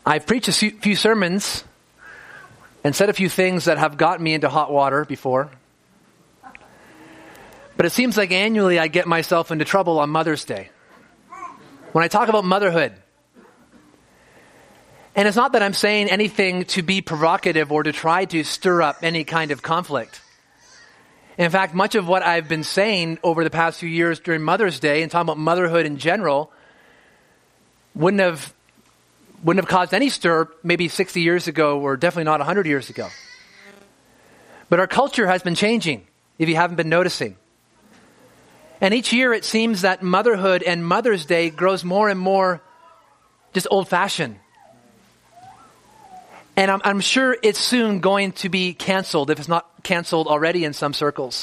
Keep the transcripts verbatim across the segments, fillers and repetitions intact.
I've preached a few sermons and said a few things that have gotten me into hot water before. But it seems like annually I get myself into trouble on Mother's Day when I talk about motherhood. And it's not that I'm saying anything to be provocative or to try to stir up any kind of conflict. In fact, much of what I've been saying over the past few years during Mother's Day and talking about motherhood in general wouldn't have wouldn't have caused any stir maybe sixty years ago, or definitely not one hundred years ago. But our culture has been changing, if you haven't been noticing. And each year it seems that motherhood and Mother's Day grows more and more just old-fashioned. And I'm, I'm sure it's soon going to be canceled, if it's not canceled already in some circles.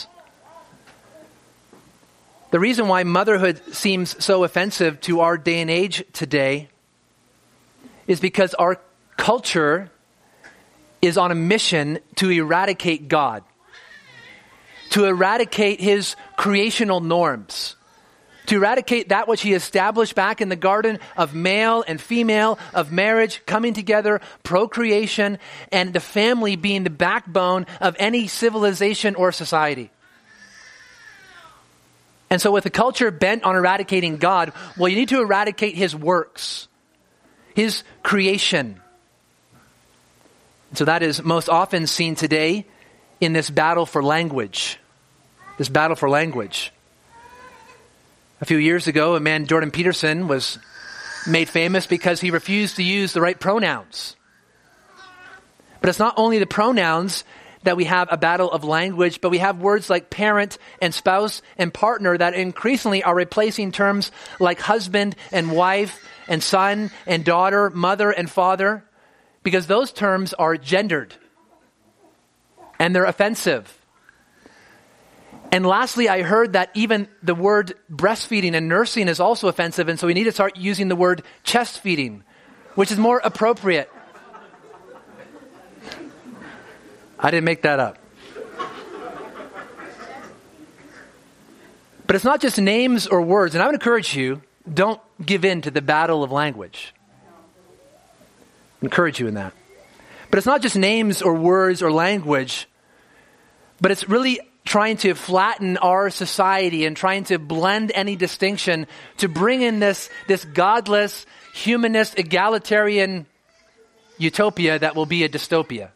The reason why motherhood seems so offensive to our day and age today is because our culture is on a mission to eradicate God, to eradicate his creational norms, to eradicate that which he established back in the garden of male and female, of marriage coming together, procreation, and the family being the backbone of any civilization or society. And so with a culture bent on eradicating God, well, you need to eradicate his works, his creation. So that is most often seen today in this battle for language. This battle for language. A few years ago, a man, Jordan Peterson, was made famous because he refused to use the right pronouns. But it's not only the pronouns that we have a battle of language, but we have words like parent and spouse and partner that increasingly are replacing terms like husband and wife and son and daughter, mother and father, because those terms are gendered and they're offensive. And lastly, I heard that even the word breastfeeding and nursing is also offensive, and so we need to start using the word chest feeding, which is more appropriate. I didn't make that up. But it's not just names or words, and I would encourage you, don't give in to the battle of language. I encourage you in that. But it's not just names or words or language, but it's really trying to flatten our society and trying to blend any distinction to bring in this, this godless, humanist, egalitarian utopia that will be a dystopia.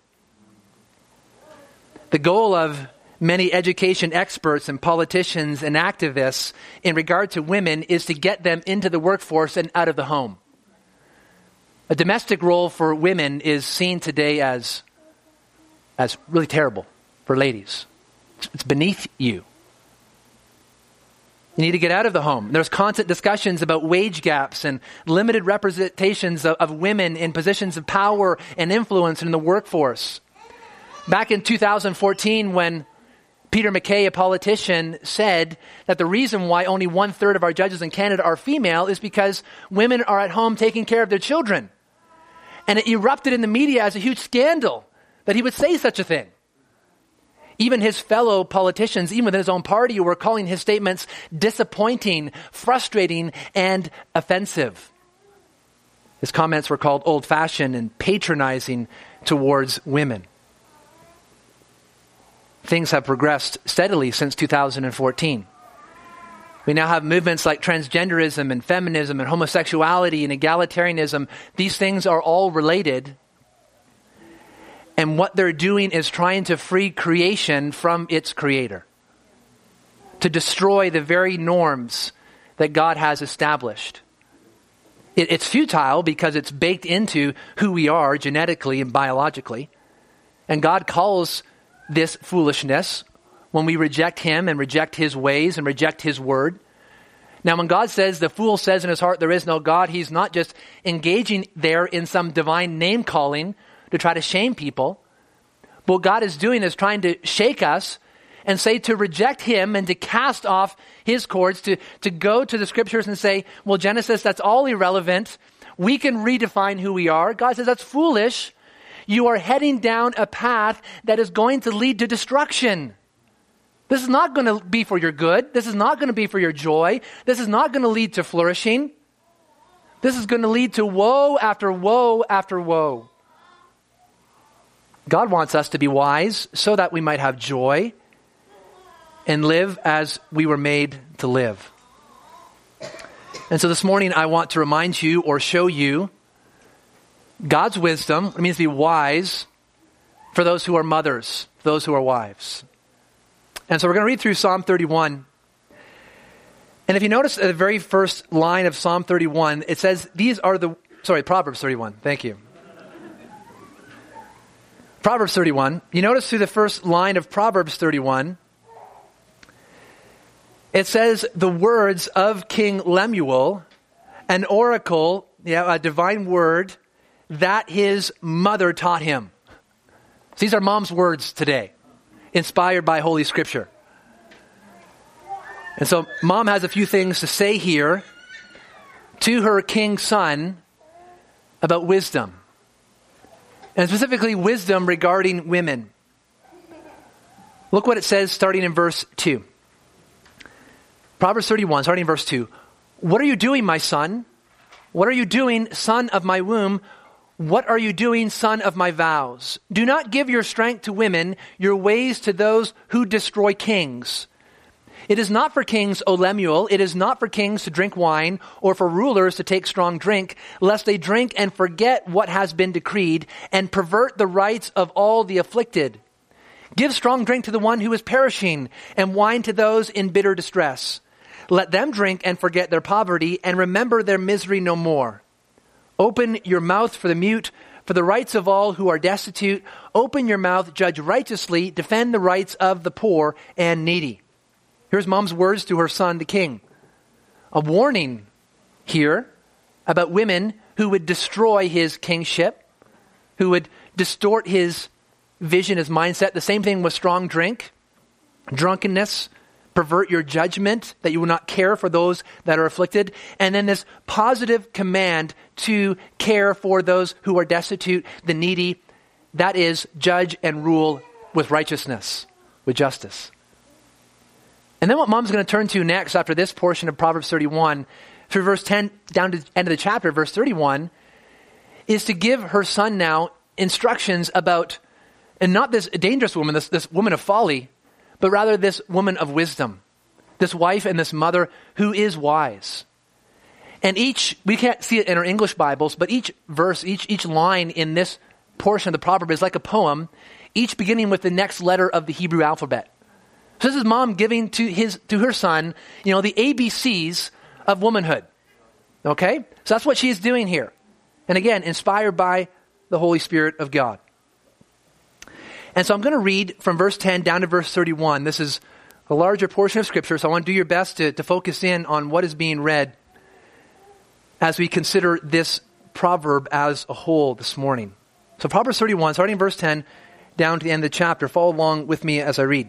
The goal of many education experts and politicians and activists in regard to women is to get them into the workforce and out of the home. A domestic role for women is seen today as, as really terrible for ladies. It's beneath you. You need to get out of the home. There's constant discussions about wage gaps and limited representations of, of women in positions of power and influence in the workforce. Back in two thousand fourteen, when Peter MacKay, a politician, said that the reason why only one third of our judges in Canada are female is because women are at home taking care of their children. And it erupted in the media as a huge scandal that he would say such a thing. Even his fellow politicians, even within his own party, were calling his statements disappointing, frustrating, and offensive. His comments were called old-fashioned and patronizing towards women. Things have progressed steadily since two thousand fourteen. We now have movements like transgenderism and feminism and homosexuality and egalitarianism. These things are all related. And what they're doing is trying to free creation from its creator, to destroy the very norms that God has established. It, it's futile because it's baked into who we are genetically and biologically. And God calls this foolishness when we reject him and reject his ways and reject his word. Now, when God says, the fool says in his heart, there is no God, he's not just engaging there in some divine name calling to try to shame people. What God is doing is trying to shake us and say to reject him and to cast off his cords, to, to go to the scriptures and say, well, Genesis, that's all irrelevant. We can redefine who we are. God says, that's foolish. You are heading down a path that is going to lead to destruction. This is not going to be for your good. This is not going to be for your joy. This is not going to lead to flourishing. This is going to lead to woe after woe after woe. God wants us to be wise so that we might have joy and live as we were made to live. And so this morning I want to remind you or show you God's wisdom. It means to be wise for those who are mothers, those who are wives. And so we're going to read through Psalm thirty-one. And if you notice at the very first line of Psalm thirty-one, it says, these are the, sorry, Proverbs thirty-one. Thank you. Proverbs thirty-one. You notice through the first line of Proverbs thirty-one, it says the words of King Lemuel, an oracle, yeah, a divine word that his mother taught him. These are mom's words today, inspired by Holy Scripture. And so mom has a few things to say here to her king son about wisdom. And specifically wisdom regarding women. Look what it says starting in verse two. Proverbs thirty-one, starting in verse two. What are you doing, my son? What are you doing, son of my womb? What are you doing, son of my vows? Do not give your strength to women, your ways to those who destroy kings. It is not for kings, O Lemuel, it is not for kings to drink wine, or for rulers to take strong drink, lest they drink and forget what has been decreed, and pervert the rights of all the afflicted. Give strong drink to the one who is perishing, and wine to those in bitter distress. Let them drink and forget their poverty, and remember their misery no more. Open your mouth for the mute, for the rights of all who are destitute. Open your mouth, judge righteously, defend the rights of the poor and needy. Here's mom's words to her son, the king. A warning here about women who would destroy his kingship, who would distort his vision, his mindset. The same thing with strong drink, drunkenness, pervert your judgment, that you will not care for those that are afflicted. And then this positive command to care for those who are destitute, the needy. That is, judge and rule with righteousness, with justice. And then what mom's going to turn to next after this portion of Proverbs thirty-one, through verse ten down to the end of the chapter, verse thirty-one, is to give her son now instructions about, and not this dangerous woman, this, this woman of folly, but rather this woman of wisdom, this wife and this mother who is wise. And each, we can't see it in our English Bibles, but each verse, each, each line in this portion of the proverb is like a poem, each beginning with the next letter of the Hebrew alphabet. So this is mom giving to his to her son, you know, the A B Cs of womanhood. Okay? So that's what she's doing here. And again, inspired by the Holy Spirit of God. And so I'm going to read from verse ten down to verse thirty-one. This is a larger portion of Scripture, so I want to do your best to, to focus in on what is being read as we consider this proverb as a whole this morning. So Proverbs thirty-one, starting in verse ten, down to the end of the chapter. Follow along with me as I read.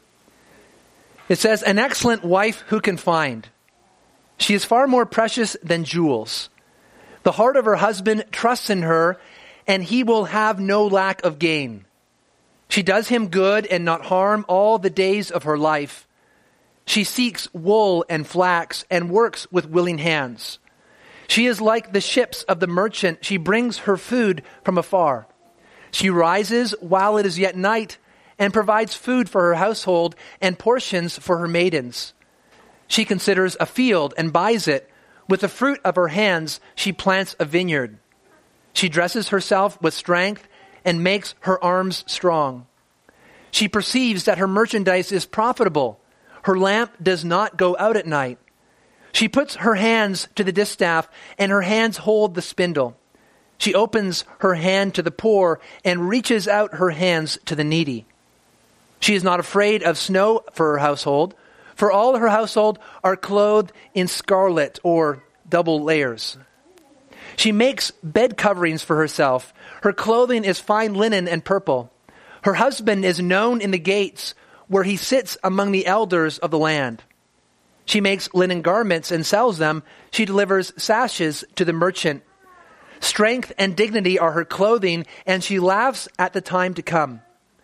It says, an excellent wife who can find? She is far more precious than jewels. The heart of her husband trusts in her, and he will have no lack of gain. She does him good and not harm all the days of her life. She seeks wool and flax and works with willing hands. She is like the ships of the merchant. She brings her food from afar. She rises while it is yet night and provides food for her household and portions for her maidens. She considers a field and buys it. With the fruit of her hands, she plants a vineyard. She dresses herself with strength and makes her arms strong. She perceives that her merchandise is profitable. Her lamp does not go out at night. She puts her hands to the distaff, and her hands hold the spindle. She opens her hand to the poor and reaches out her hands to the needy. She is not afraid of snow for her household, for all her household are clothed in scarlet or double layers. She makes bed coverings for herself. Her clothing is fine linen and purple. Her husband is known in the gates, where he sits among the elders of the land. She makes linen garments and sells them. She delivers sashes to the merchant. Strength and dignity are her clothing, and she laughs at the time to come.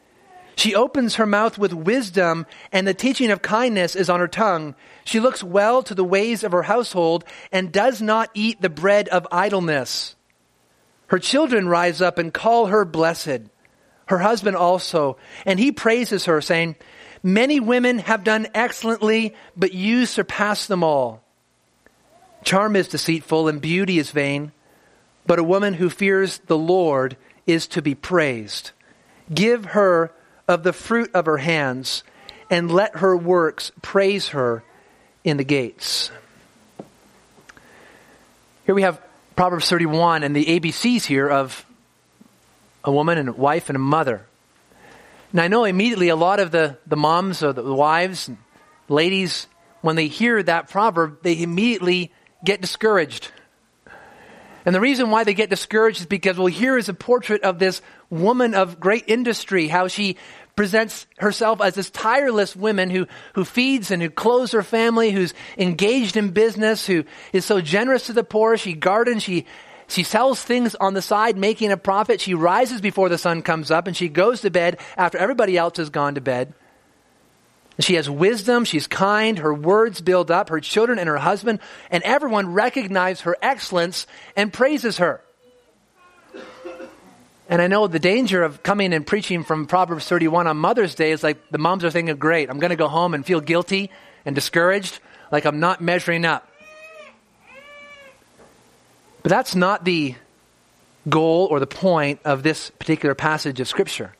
She opens her mouth with wisdom, and the teaching of kindness is on her tongue. She looks well to the ways of her household and does not eat the bread of idleness. Her children rise up and call her blessed, her husband also, and he praises her, saying, many women have done excellently, but you surpass them all. Charm is deceitful and beauty is vain, but a woman who fears the Lord is to be praised. Give her of the fruit of her hands, and let her works praise her in the gates. Here we have Proverbs thirty-one and the A B Cs here of a woman and a wife and a mother. Now I know immediately a lot of the, the moms or the wives and ladies, when they hear that proverb, they immediately get discouraged. And the reason why they get discouraged is because, well, here is a portrait of this woman of great industry, how she presents herself as this tireless woman who, who feeds and who clothes her family, who's engaged in business, who is so generous to the poor. She gardens, she, she sells things on the side, making a profit. She rises before the sun comes up, and she goes to bed after everybody else has gone to bed. She has wisdom, she's kind, her words build up, her children and her husband, and everyone recognize her excellence and praises her. And I know the danger of coming and preaching from Proverbs thirty-one on Mother's Day is like the moms are thinking, great, I'm going to go home and feel guilty and discouraged, like I'm not measuring up. But that's not the goal or the point of this particular passage of Scripture.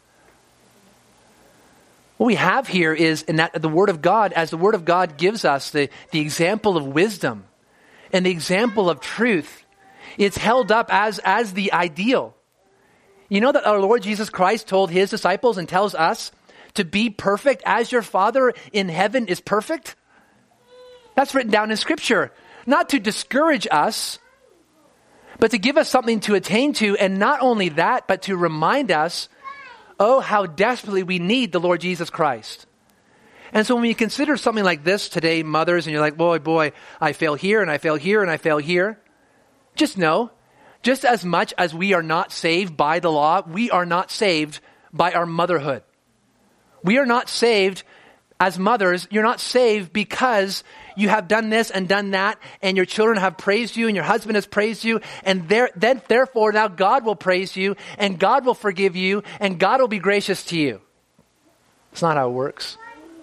What we have here is in that the Word of God, as the Word of God gives us the, the example of wisdom and the example of truth, it's held up as, as the ideal. You know that our Lord Jesus Christ told his disciples and tells us to be perfect as your Father in heaven is perfect? That's written down in Scripture. Not to discourage us, but to give us something to attain to. And not only that, but to remind us, oh, how desperately we need the Lord Jesus Christ. And so when you consider something like this today, mothers, and you're like, boy, boy, I fail here and I fail here and I fail here. Just know, just as much as we are not saved by the law, we are not saved by our motherhood. We are not saved as mothers. You're not saved because you have done this and done that, and your children have praised you, and your husband has praised you, and there, then therefore now God will praise you, and God will forgive you, and God will be gracious to you. It's not how it works.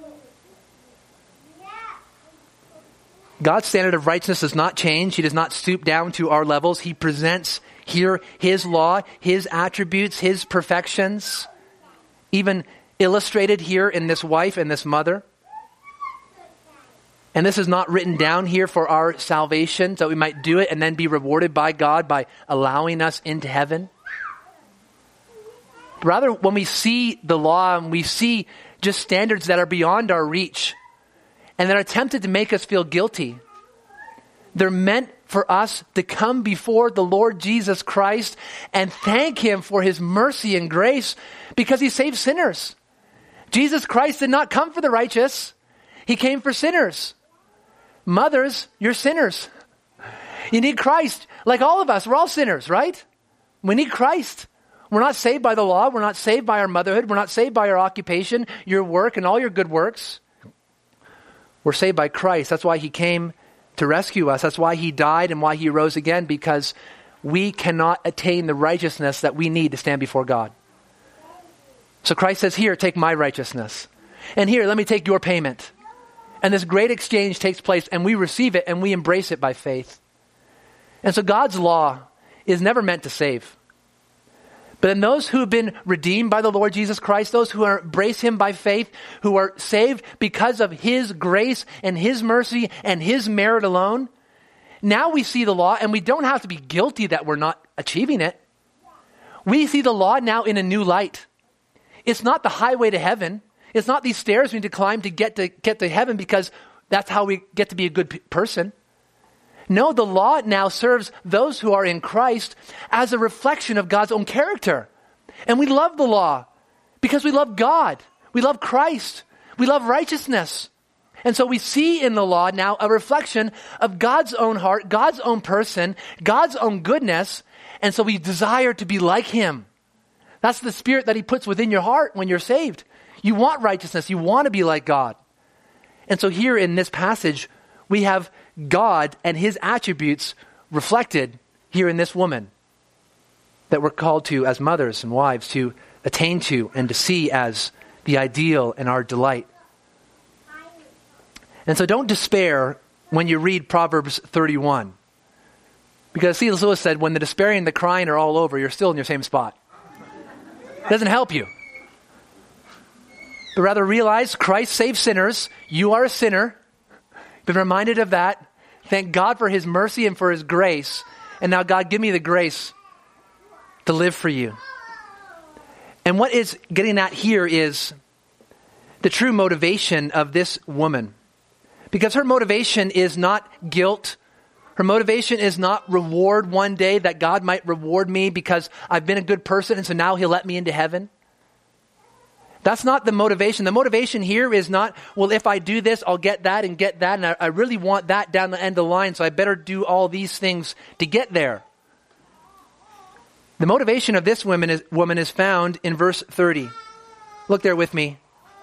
God's standard of righteousness does not change. He does not stoop down to our levels. He presents here his law, his attributes, his perfections, even illustrated here in this wife and this mother. And this is not written down here for our salvation, so we might do it and then be rewarded by God by allowing us into heaven. Rather, when we see the law and we see just standards that are beyond our reach and that are tempted to make us feel guilty, they're meant for us to come before the Lord Jesus Christ and thank him for his mercy and grace because he saves sinners. Jesus Christ did not come for the righteous. He came for sinners. Mothers, you're sinners. You need Christ. Like all of us, we're all sinners, right? We need Christ. We're not saved by the law. We're not saved by our motherhood. We're not saved by our occupation, your work, and all your good works. We're saved by Christ. That's why he came to rescue us. That's why he died and why he rose again, because we cannot attain the righteousness that we need to stand before God. So Christ says, here, take my righteousness. And here, let me take your payment. And this great exchange takes place, and we receive it, and we embrace it by faith. And so God's law is never meant to save. But in those who have been redeemed by the Lord Jesus Christ, those who embrace him by faith, who are saved because of his grace and his mercy and his merit alone, now we see the law, and we don't have to be guilty that we're not achieving it. We see the law now in a new light. It's not the highway to heaven. It's not these stairs we need to climb to get to get to heaven because that's how we get to be a good p- person. No, the law now serves those who are in Christ as a reflection of God's own character. And we love the law because we love God. We love Christ. We love righteousness. And so we see in the law now a reflection of God's own heart, God's own person, God's own goodness. And so we desire to be like him. That's the spirit that he puts within your heart when you're saved. You want righteousness. You want to be like God. And so here in this passage, we have God and his attributes reflected here in this woman that we're called to as mothers and wives to attain to and to see as the ideal and our delight. And so don't despair when you read Proverbs thirty-one. Because C S Lewis said, when the despairing and the crying are all over, you're still in your same spot. It doesn't help you. But rather realize Christ saves sinners. You are a sinner. Been reminded of that. Thank God for his mercy and for his grace. And now God, give me the grace to live for you. And what is getting at here is the true motivation of this woman. Because her motivation is not guilt. Her motivation is not reward one day, that God might reward me because I've been a good person and so now he'll let me into heaven. That's not the motivation. The motivation here is not, well, if I do this, I'll get that and get that. And I, I really want that down the end of the line, so I better do all these things to get there. The motivation of this woman is, woman is found in verse thirty. Look there with me.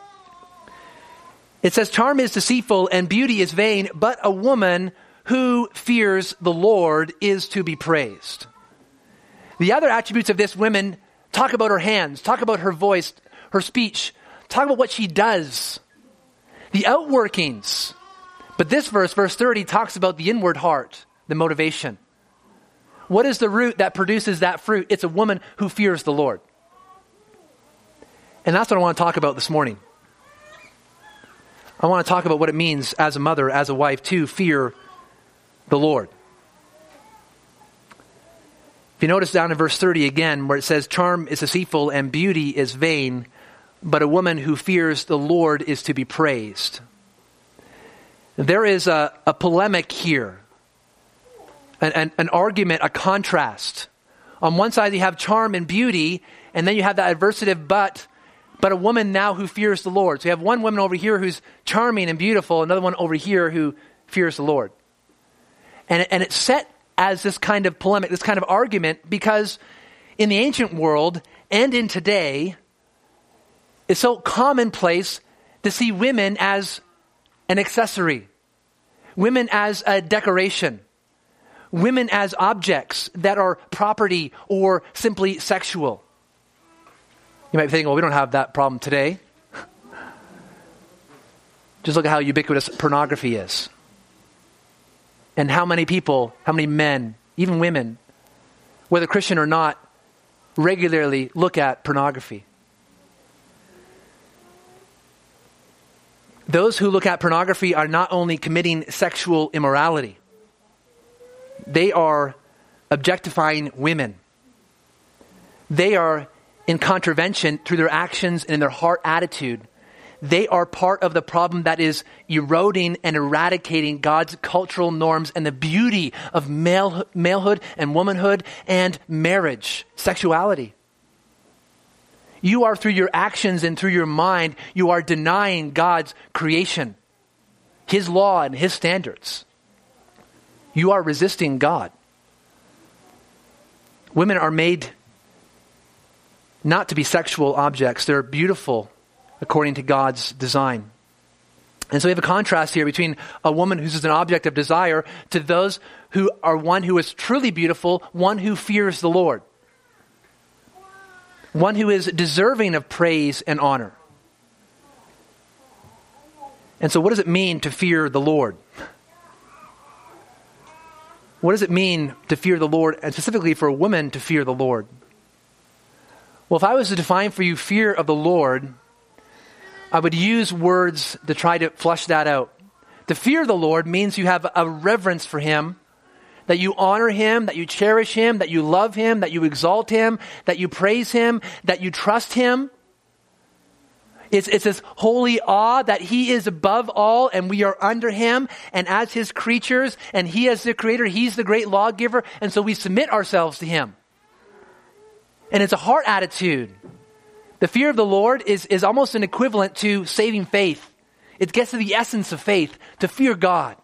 It says, charm is deceitful and beauty is vain, but a woman who fears the Lord is to be praised. The other attributes of this woman talk about her hands, talk about her voice, her speech, talk about what she does, the outworkings. But this verse, verse thirty, talks about the inward heart, the motivation. What is the root that produces that fruit? It's a woman who fears the Lord. And that's what I want to talk about this morning. I want to talk about what it means as a mother, as a wife, to fear the Lord. If you notice down in verse thirty again, where it says, charm is deceitful and beauty is vain, but a woman who fears the Lord is to be praised. There is a, a polemic here, an, an, an argument, a contrast. On one side you have charm and beauty, and then you have the adversative but, but a woman now who fears the Lord. So you have one woman over here who's charming and beautiful, another one over here who fears the Lord. And, and it's set as this kind of polemic, this kind of argument, because in the ancient world and in today, it's so commonplace to see women as an accessory, women as a decoration, women as objects that are property or simply sexual. You might be thinking, well, we don't have that problem today. Just look at how ubiquitous pornography is. And how many people, how many men, even women, whether Christian or not, regularly look at pornography. Those who look at pornography are not only committing sexual immorality, they are objectifying women. They are in contravention through their actions and in their heart attitude. They are part of the problem that is eroding and eradicating God's cultural norms and the beauty of male, malehood and womanhood and marriage, sexuality. You are, through your actions and through your mind, you are denying God's creation, his law and his standards. You are resisting God. Women are made not to be sexual objects. They're beautiful according to God's design. And so we have a contrast here between a woman who's an object of desire to those who are one who is truly beautiful, one who fears the Lord, one who is deserving of praise and honor. And so what does it mean to fear the Lord? What does it mean to fear the Lord, and specifically for a woman to fear the Lord? Well, if I was to define for you fear of the Lord, I would use words to try to flesh that out. To fear the Lord means you have a reverence for him, that you honor him, that you cherish him, that you love him, that you exalt him, that you praise him, that you trust him. It's, it's this holy awe that he is above all and we are under him, and as his creatures, and he as the creator, he's the great lawgiver, and so we submit ourselves to him. And it's a heart attitude. The fear of the Lord is, is almost an equivalent to saving faith. It gets to the essence of faith, to fear God,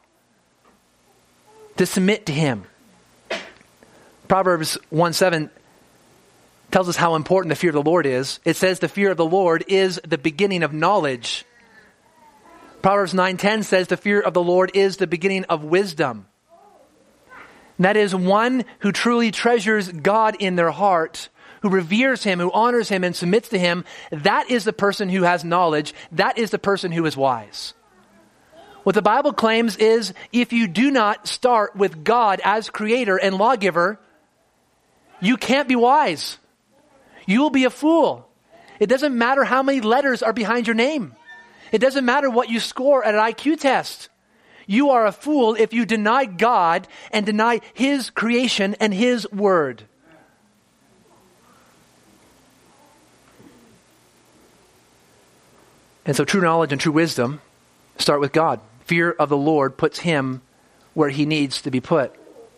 to submit to him. Proverbs one seven tells us how important the fear of the Lord is. It says the fear of the Lord is the beginning of knowledge. Proverbs nine ten says the fear of the Lord is the beginning of wisdom. And that is one who truly treasures God in their heart, who reveres him, who honors him and submits to him. That is the person who has knowledge. That is the person who is wise. What the Bible claims is if you do not start with God as creator and lawgiver, you can't be wise. You will be a fool. It doesn't matter how many letters are behind your name. It doesn't matter what you score at an I Q test. You are a fool if you deny God and deny his creation and his word. And so true knowledge and true wisdom start with God. Fear of the Lord puts him where he needs to be put.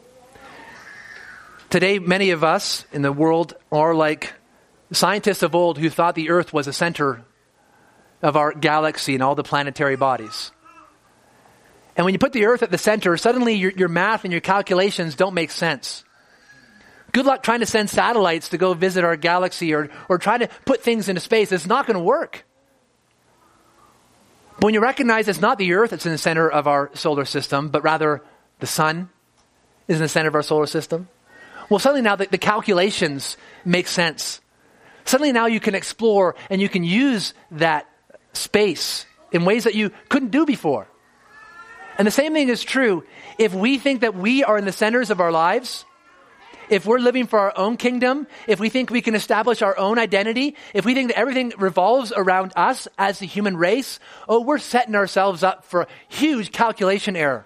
Today, many of us in the world are like scientists of old who thought the earth was the center of our galaxy and all the planetary bodies. And when you put the earth at the center, suddenly your, your math and your calculations don't make sense. Good luck trying to send satellites to go visit our galaxy or, or try to put things into space. It's not going to work. But when you recognize it's not the earth that's in the center of our solar system, but rather the sun is in the center of our solar system, well, suddenly now the, the calculations make sense. Suddenly now you can explore and you can use that space in ways that you couldn't do before. And the same thing is true if we think that we are in the centers of our lives, if we're living for our own kingdom, if we think we can establish our own identity, if we think that everything revolves around us as the human race, oh, we're setting ourselves up for a huge calculation error.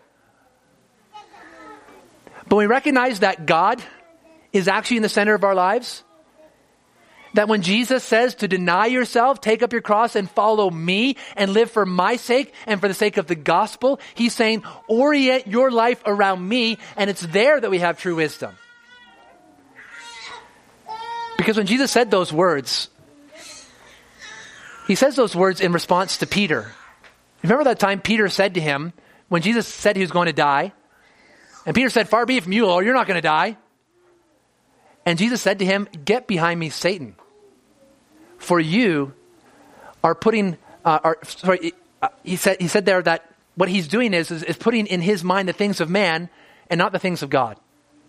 But we recognize that God is actually in the center of our lives. That when Jesus says to deny yourself, take up your cross and follow me and live for my sake and for the sake of the gospel, he's saying, orient your life around me, and it's there that we have true wisdom. Because when Jesus said those words, he says those words in response to Peter. Remember that time Peter said to him, when Jesus said he was going to die, and Peter said, far be it from you, Lord, you're not going to die. And Jesus said to him, get behind me, Satan. For you are putting, uh, are, sorry, uh, he said he said there that what he's doing is, is, is putting in his mind the things of man and not the things of God.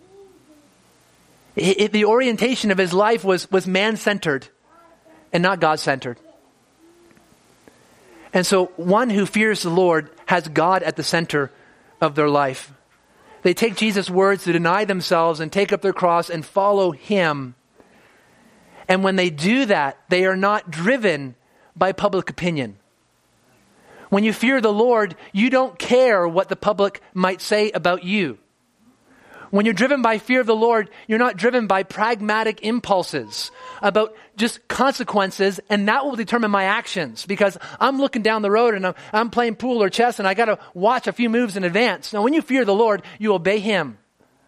It, it, the orientation of his life was, was man-centered and not God-centered. And so one who fears the Lord has God at the center of their life. They take Jesus' words to deny themselves and take up their cross and follow him. And when they do that, they are not driven by public opinion. When you fear the Lord, you don't care what the public might say about you. When you're driven by fear of the Lord, you're not driven by pragmatic impulses about just consequences, and that will determine my actions because I'm looking down the road and I'm, I'm playing pool or chess and I got to watch a few moves in advance. Now, when you fear the Lord, you obey him.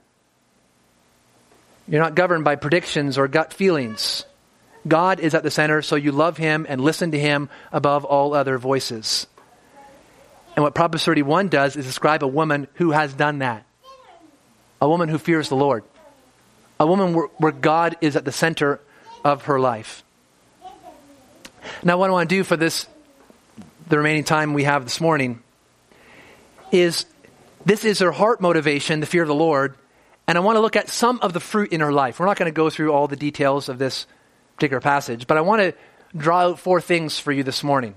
You're not governed by predictions or gut feelings. God is at the center, so you love him and listen to him above all other voices. And what Proverbs thirty-one does is describe a woman who has done that. A woman who fears the Lord. A woman where, where God is at the center of her life. Now what I want to do for this, the remaining time we have this morning, is this is her heart motivation, the fear of the Lord, and I want to look at some of the fruit in her life. We're not going to go through all the details of this particular passage, but I want to draw out four things for you this morning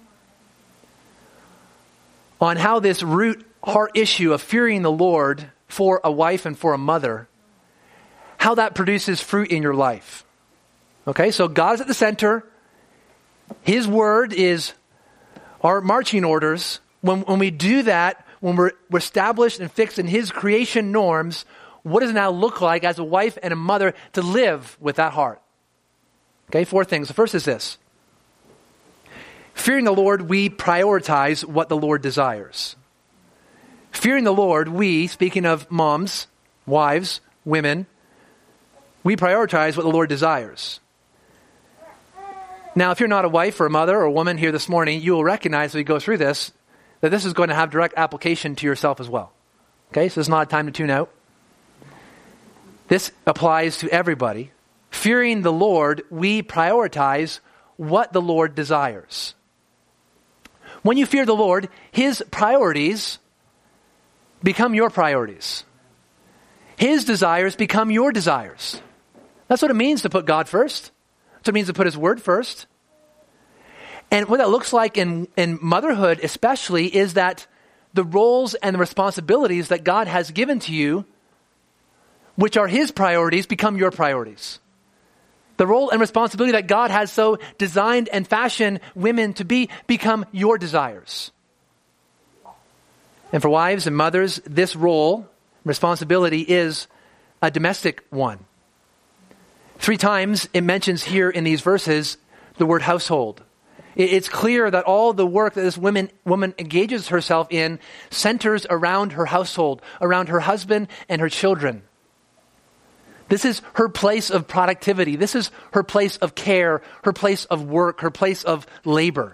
on how this root heart issue of fearing the Lord for a wife and for a mother, how that produces fruit in your life. Okay, so God is at the center. His word is our marching orders. When, when we do that, when we're, we're established and fixed in his creation norms, what does it now look like as a wife and a mother to live with that heart? Okay, four things. The first is this. Fearing the Lord, we prioritize what the Lord desires. Fearing the Lord, we, speaking of moms, wives, women, we prioritize what the Lord desires. Now, if you're not a wife or a mother or a woman here this morning, you will recognize as we go through this, that this is going to have direct application to yourself as well. Okay, so it's not a time to tune out. This applies to everybody. fearing the Lord, we prioritize what the Lord desires. When you fear the Lord, his priorities become your priorities. His desires become your desires. That's what it means to put God first. That's what it means to put his word first. And what that looks like in, in motherhood especially is that the roles and the responsibilities that God has given to you, which are his priorities, become your priorities. The role and responsibility that God has so designed and fashioned women to be become your desires. And for wives and mothers, this role, responsibility is a domestic one. Three times it mentions here in these verses the word household. It's clear that all the work that this woman, woman engages herself in centers around her household, around her husband and her children. This is her place of productivity. This is her place of care, her place of work, her place of labor.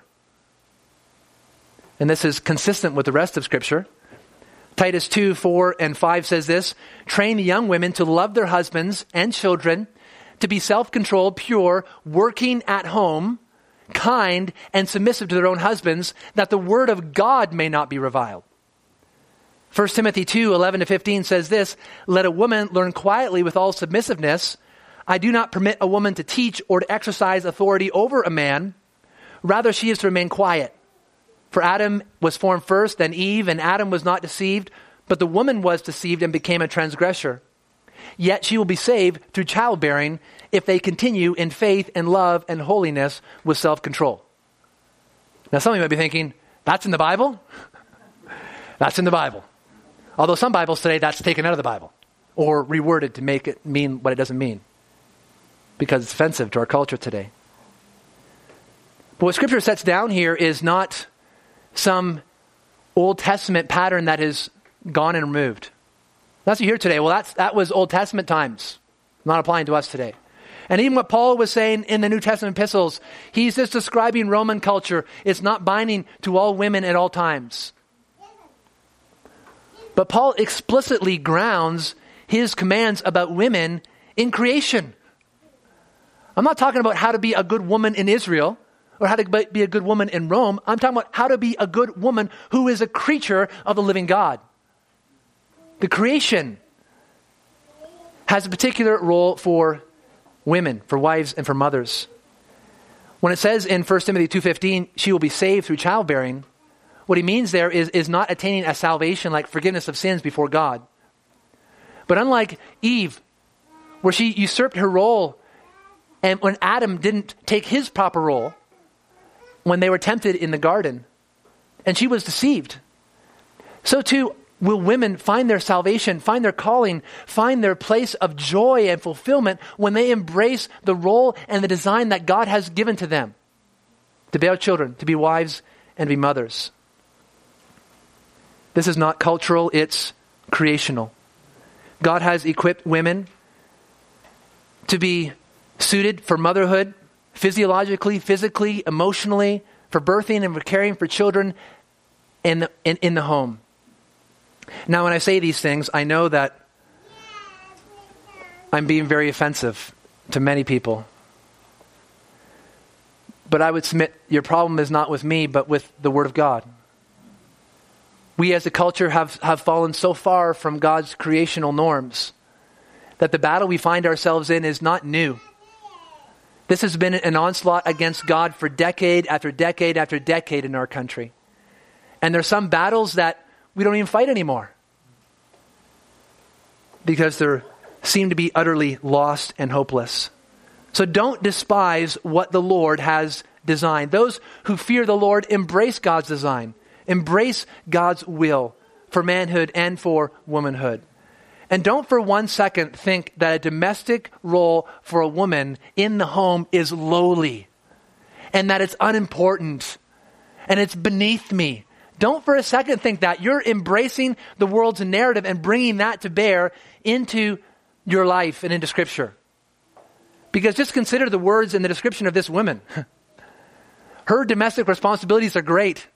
And this is consistent with the rest of Scripture. Titus two, four, and five says this, train the young women to love their husbands and children, to be self-controlled, pure, working at home, kind, and submissive to their own husbands, that the word of God may not be reviled. First Timothy two, eleven to fifteen says this, let a woman learn quietly with all submissiveness. I do not permit a woman to teach or to exercise authority over a man. Rather, she is to remain quiet. For Adam was formed first, then Eve, and Adam was not deceived, but the woman was deceived and became a transgressor. Yet she will be saved through childbearing if they continue in faith and love and holiness with self-control. Now some of you might be thinking, that's in the Bible? That's in the Bible. Although some Bibles today, that's taken out of the Bible or reworded to make it mean what it doesn't mean because it's offensive to our culture today. But what Scripture sets down here is not some Old Testament pattern that is gone and removed. That's what you hear today. Well, that's, that was Old Testament times, not applying to us today. And even what Paul was saying in the New Testament epistles, he's just describing Roman culture. It's not binding to all women at all times. But Paul explicitly grounds his commands about women in creation. I'm not talking about how to be a good woman in Israel or how to be a good woman in Rome. I'm talking about how to be a good woman who is a creature of the living God. The creation has a particular role for women, for wives and for mothers. When it says in First Timothy two fifteen, she will be saved through childbearing, what he means there is, is not attaining a salvation like forgiveness of sins before God. But unlike Eve, where she usurped her role, and when Adam didn't take his proper role, when they were tempted in the garden, and she was deceived, so too will women find their salvation, find their calling, find their place of joy and fulfillment when they embrace the role and the design that God has given to them, to bear children, to be wives, and be mothers. This is not cultural, it's creational. God has equipped women to be suited for motherhood, physiologically, physically, emotionally, for birthing and for caring for children in the, in, in the home. Now, when I say these things, I know that I'm being very offensive to many people. But I would submit your problem is not with me, but with the Word of God. We as a culture have, have fallen so far from God's creational norms that the battle we find ourselves in is not new. This has been an onslaught against God for decade after decade after decade in our country. And there's some battles that we don't even fight anymore because they seem to be utterly lost and hopeless. So don't despise what the Lord has designed. Those who fear the Lord embrace God's design. Embrace God's will for manhood and for womanhood. And don't for one second think that a domestic role for a woman in the home is lowly and that it's unimportant and it's beneath me. Don't for a second think that. You're embracing the world's narrative and bringing that to bear into your life and into Scripture. Because just consider the words in the description of this woman. Her domestic responsibilities are great.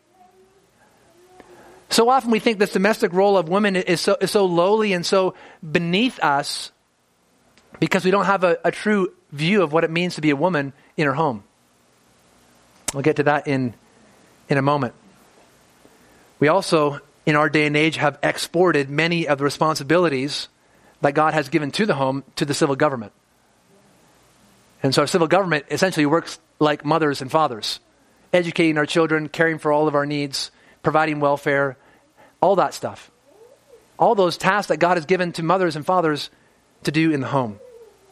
So often we think this domestic role of women is so, is so lowly and so beneath us. because we don't have a, a true view of what it means to be a woman in her home. We'll get to that in, in a moment. We also, in our day and age, have exported many of the responsibilities that God has given to the home to the civil government. And so our civil government essentially works like mothers and fathers, educating our children, caring for all of our needs, providing welfare, all that stuff. All those tasks that God has given to mothers and fathers to do in the home.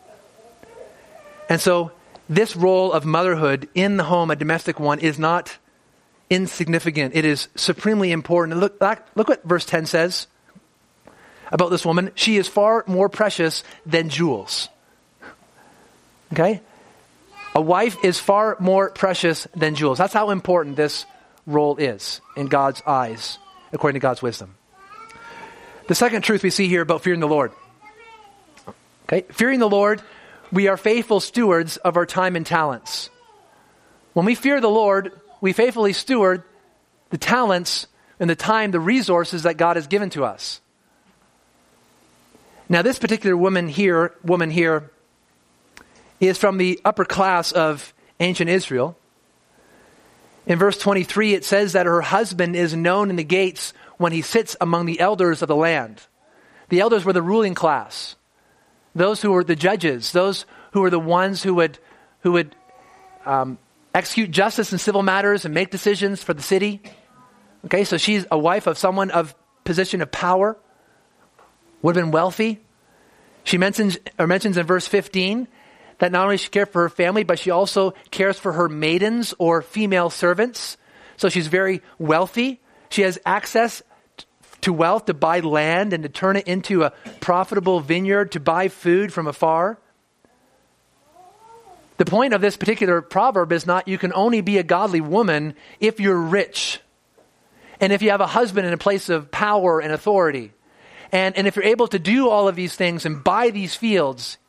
And so this role of motherhood in the home, a domestic one, is not insignificant. It is supremely important. Look, look what verse ten says about this woman. She is far more precious than jewels. Okay? A wife is far more precious than jewels. That's how important this role is in God's eyes, according to God's wisdom. The second truth we see here about fearing the Lord. Okay? Fearing the Lord, we are faithful stewards of our time and talents. When we fear the Lord, we faithfully steward the talents and the time, the resources that God has given to us. Now, this particular woman here, woman here, is from the upper class of ancient Israel. In verse twenty-three, it says that her husband is known in the gates when he sits among the elders of the land. The elders were the ruling class. Those who were the judges, those who were the ones who would, who would um, execute justice in civil matters and make decisions for the city. Okay, so she's a wife of someone of position of power, would have been wealthy. She mentions, or mentions in verse fifteen that not only does she care for her family, but she also cares for her maidens or female servants. So she's very wealthy. She has access to wealth to buy land and to turn it into a profitable vineyard, to buy food from afar. The point of this particular proverb is not you can only be a godly woman if you're rich. And if you have a husband in a place of power and authority. And, and if you're able to do all of these things and buy these fields.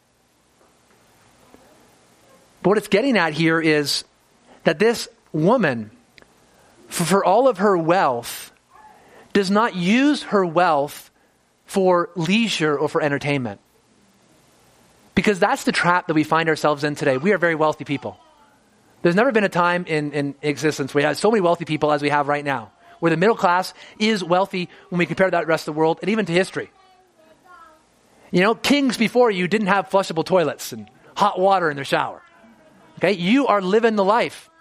But what it's getting at here is that this woman, for, for all of her wealth, does not use her wealth for leisure or for entertainment. Because that's the trap that we find ourselves in today. We are very wealthy people. There's never been a time in, in existence where we have so many wealthy people as we have right now, where the middle class is wealthy when we compare that to the rest of the world and even to history. You know, kings before you didn't have flushable toilets and hot water in their shower. Okay, you are living the life.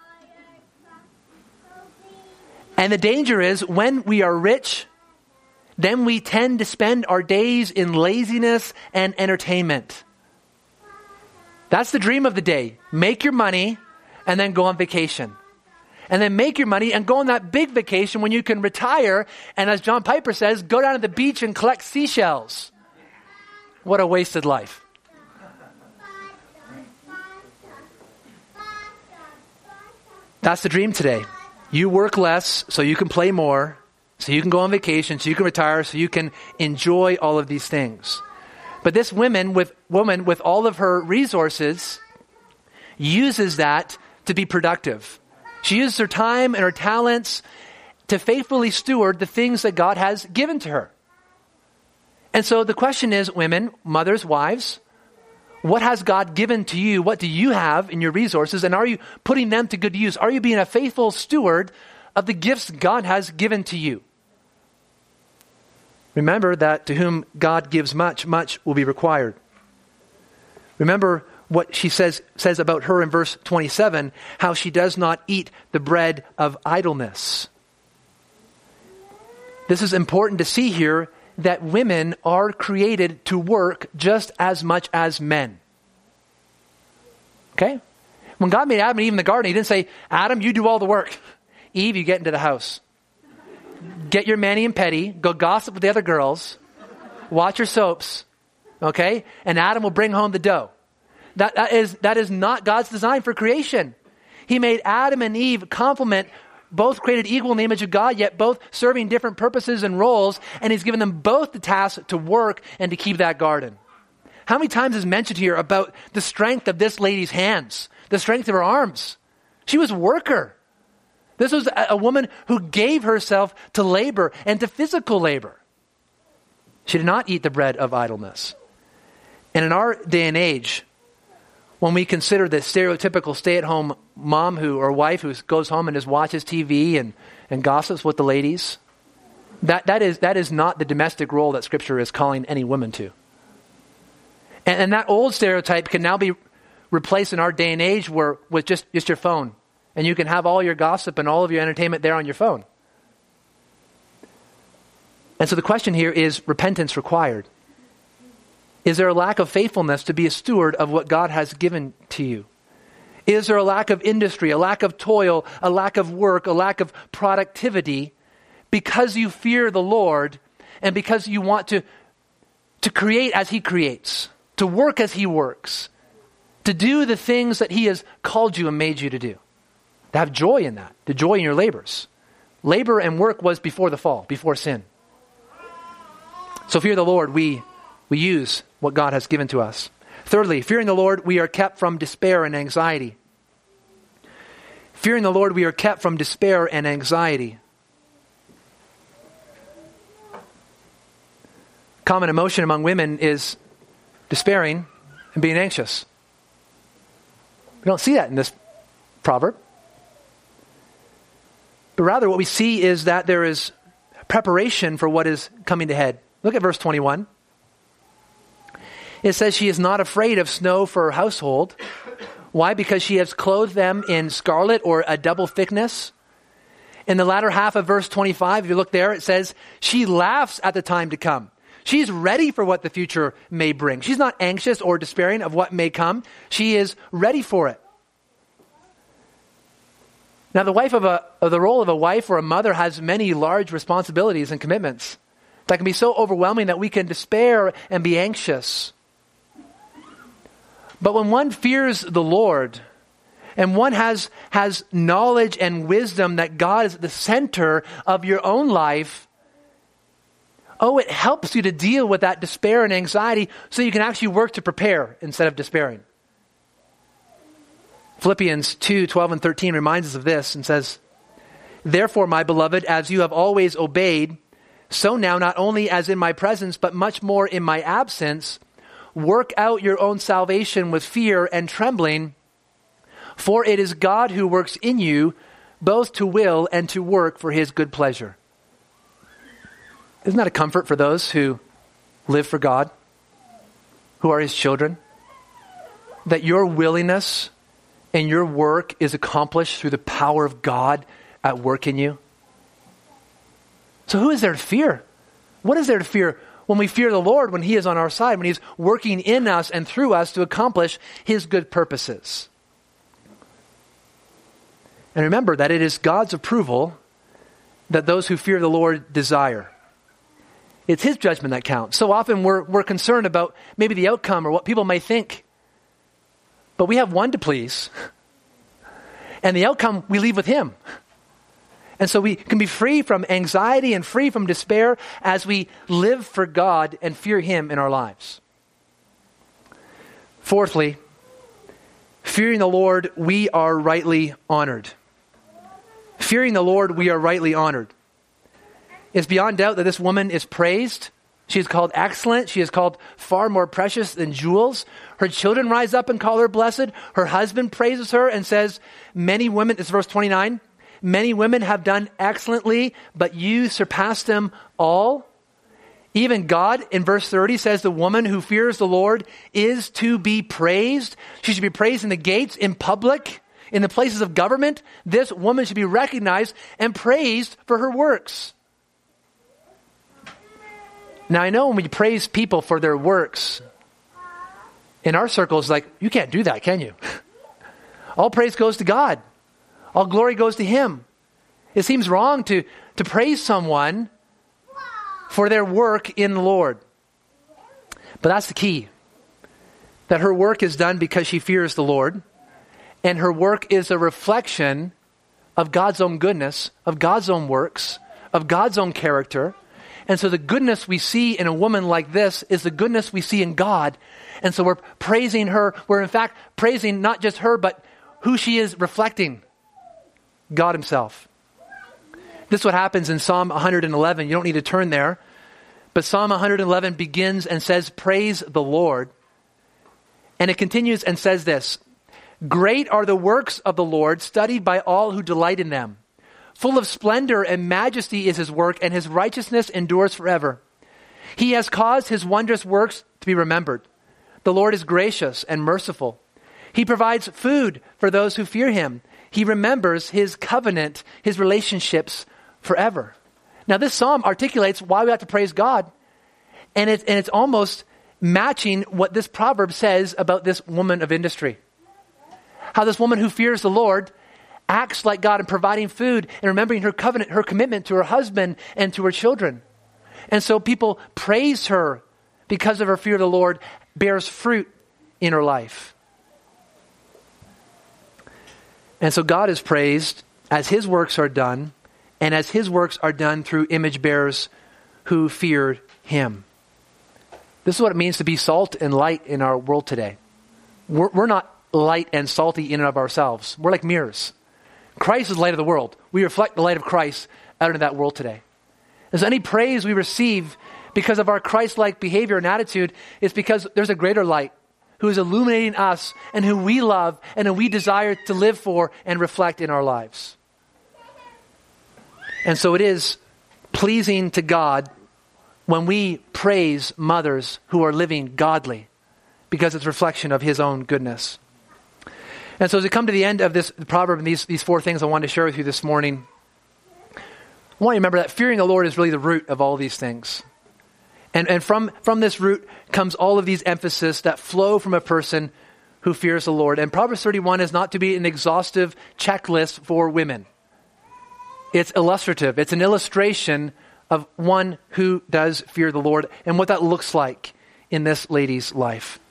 And the danger is when we are rich, then we tend to spend our days in laziness and entertainment. That's the dream of the day. Make your money and then go on vacation. And then make your money and go on that big vacation when you can retire. And as John Piper says, go down to the beach and collect seashells. What a wasted life. That's the dream today. You work less so you can play more, so you can go on vacation, so you can retire, so you can enjoy all of these things. But this woman with woman with all of her resources uses that to be productive. She uses her time and her talents to faithfully steward the things that God has given to her. And so the question is, women, mothers, wives, what has God given to you? What do you have in your resources? And are you putting them to good use? Are you being a faithful steward of the gifts God has given to you? Remember that to whom God gives much, much will be required. Remember what she says, says about her in verse twenty-seven, how she does not eat the bread of idleness. This is important to see here, that women are created to work just as much as men. Okay? When God made Adam and Eve in the garden, he didn't say, Adam, you do all the work. Eve, you get into the house. Get your mani and pedi, go gossip with the other girls, watch your soaps, okay? And Adam will bring home the dough. That, that is, that is not God's design for creation. He made Adam and Eve complement, both created equal in the image of God, yet both serving different purposes and roles, and he's given them both the task to work and to keep that garden. How many times is mentioned here about the strength of this lady's hands, the strength of her arms? She was a worker. This was a, a woman who gave herself to labor and to physical labor. She did not eat the bread of idleness. And in our day and age, when we consider the stereotypical stay-at-home mom who or wife who goes home and just watches T V and, and gossips with the ladies, that, that is that is not the domestic role that Scripture is calling any woman to. And, and that old stereotype can now be replaced in our day and age where with just, just your phone. And you can have all your gossip and all of your entertainment there on your phone. And so the question here is repentance required. Is there a lack of faithfulness to be a steward of what God has given to you? Is there a lack of industry, a lack of toil, a lack of work, a lack of productivity because you fear the Lord and because you want to, to create as He creates, to work as He works, to do the things that He has called you and made you to do? To have joy in that, to joy in your labors. Labor and work was before the fall, before sin. So fear the Lord, we we use what God has given to us. Thirdly, fearing the Lord, we are kept from despair and anxiety. Fearing the Lord, we are kept from despair and anxiety. Common emotion among women is despairing and being anxious. We don't see that in this proverb. But rather what we see is that there is preparation for what is coming ahead. Look at verse twenty-one. It says she is not afraid of snow for her household. Why? Because she has clothed them in scarlet or a double thickness. In the latter half of verse twenty-five, if you look there, it says she laughs at the time to come. She's ready for what the future may bring. She's not anxious or despairing of what may come. She is ready for it. Now, the wife of a, of the role of a wife or a mother has many large responsibilities and commitments that can be so overwhelming that we can despair and be anxious. But when one fears the Lord and one has, has knowledge and wisdom that God is at the center of your own life, oh, it helps you to deal with that despair and anxiety so you can actually work to prepare instead of despairing. Philippians two, twelve and thirteen reminds us of this and says, "Therefore, my beloved, as you have always obeyed, so now not only as in my presence, but much more in my absence, work out your own salvation with fear and trembling, for it is God who works in you, both to will and to work for His good pleasure." Isn't that a comfort for those who live for God, who are His children? That your willingness and your work is accomplished through the power of God at work in you? So who is there to fear? What is there to fear when we fear the Lord, when He is on our side, when He's working in us and through us to accomplish His good purposes? And remember that it is God's approval that those who fear the Lord desire. It's His judgment that counts. So often we're, we're concerned about maybe the outcome or what people may think. But we have one to please. And the outcome we leave with Him. And so we can be free from anxiety and free from despair as we live for God and fear Him in our lives. Fourthly, fearing the Lord, we are rightly honored. Fearing the Lord, we are rightly honored. It's beyond doubt that this woman is praised. She is called excellent. She is called far more precious than jewels. Her children rise up and call her blessed. Her husband praises her and says, many women, it's verse twenty-nine, many women have done excellently, but you surpass them all. Even God, in verse thirty, says the woman who fears the Lord is to be praised. She should be praised in the gates, in public, in the places of government. This woman should be recognized and praised for her works. Now, I know when we praise people for their works, in our circles, like, you can't do that, can you? All praise goes to God. All glory goes to Him. It seems wrong to, to praise someone for their work in the Lord. But that's the key. That her work is done because she fears the Lord. And her work is a reflection of God's own goodness, of God's own works, of God's own character. And so the goodness we see in a woman like this is the goodness we see in God. And so we're praising her. We're in fact praising not just her, but who she is reflecting. God Himself. This is what happens in Psalm one hundred eleven. You don't need to turn there. But Psalm one hundred eleven begins and says, praise the Lord. And it continues and says this, great are the works of the Lord, studied by all who delight in them. Full of splendor and majesty is his work, and his righteousness endures forever. He has caused his wondrous works to be remembered. The Lord is gracious and merciful. He provides food for those who fear him. He remembers his covenant, his relationships forever. Now this psalm articulates why we have to praise God. And it's, and it's almost matching what this proverb says about this woman of industry. How this woman who fears the Lord acts like God in providing food and remembering her covenant, her commitment to her husband and to her children. And so people praise her because of her fear of the Lord bears fruit in her life. And so God is praised as his works are done, and as his works are done through image bearers who feared him. This is what it means to be salt and light in our world today. We're, we're not light and salty in and of ourselves. We're like mirrors. Christ is the light of the world. We reflect the light of Christ out into that world today. And so any praise we receive because of our Christ-like behavior and attitude is because there's a greater light who is illuminating us and who we love and who we desire to live for and reflect in our lives. And so it is pleasing to God when we praise mothers who are living godly because it's a reflection of his own goodness. And so as we come to the end of this proverb and these, these four things I wanted to share with you this morning, I want you to remember that fearing the Lord is really the root of all these things. And, and from, from this root comes all of these emphasis that flow from a person who fears the Lord. And Proverbs thirty-one is not to be an exhaustive checklist for women. It's illustrative. It's an illustration of one who does fear the Lord and what that looks like in this lady's life.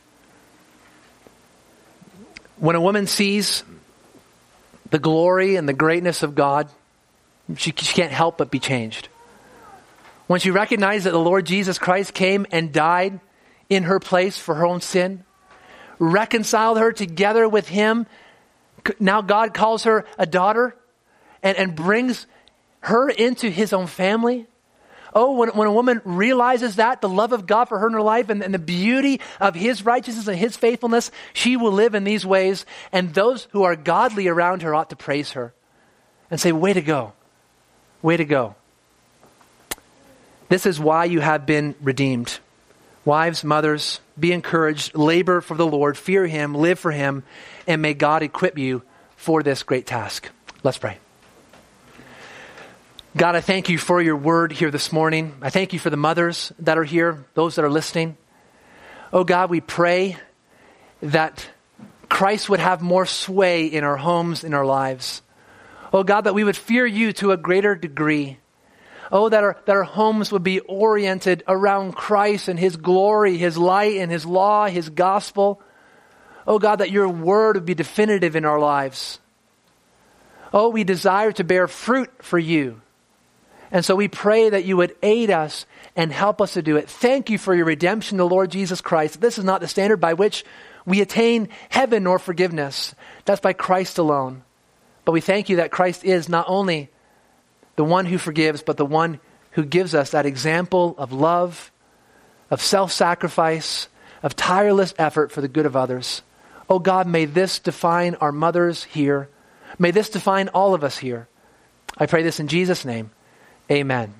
When a woman sees the glory and the greatness of God, she, she can't help but be changed. When she recognizes that the Lord Jesus Christ came and died in her place for her own sin, reconciled her together with him, now God calls her a daughter and, and brings her into his own family. Oh, when, when a woman realizes that, the love of God for her in her life and, and the beauty of his righteousness and his faithfulness, she will live in these ways. And those who are godly around her ought to praise her and say, way to go. Way to go. This is why you have been redeemed. Wives, mothers, be encouraged, labor for the Lord, fear him, live for him, and may God equip you for this great task. Let's pray. God, I thank you for your word here this morning. I thank you for the mothers that are here, those that are listening. Oh God, we pray that Christ would have more sway in our homes, in our lives. Oh God, that we would fear you to a greater degree. Oh, that our, that our homes would be oriented around Christ and his glory, his light and his law, his gospel. Oh God, that your word would be definitive in our lives. Oh, we desire to bear fruit for you. And so we pray that you would aid us and help us to do it. Thank you for your redemption, the Lord Jesus Christ. This is not the standard by which we attain heaven or forgiveness. That's by Christ alone. But we thank you that Christ is not only the one who forgives, but the one who gives us that example of love, of self-sacrifice, of tireless effort for the good of others. Oh God, may this define our mothers here. May this define all of us here. I pray this in Jesus' name. Amen.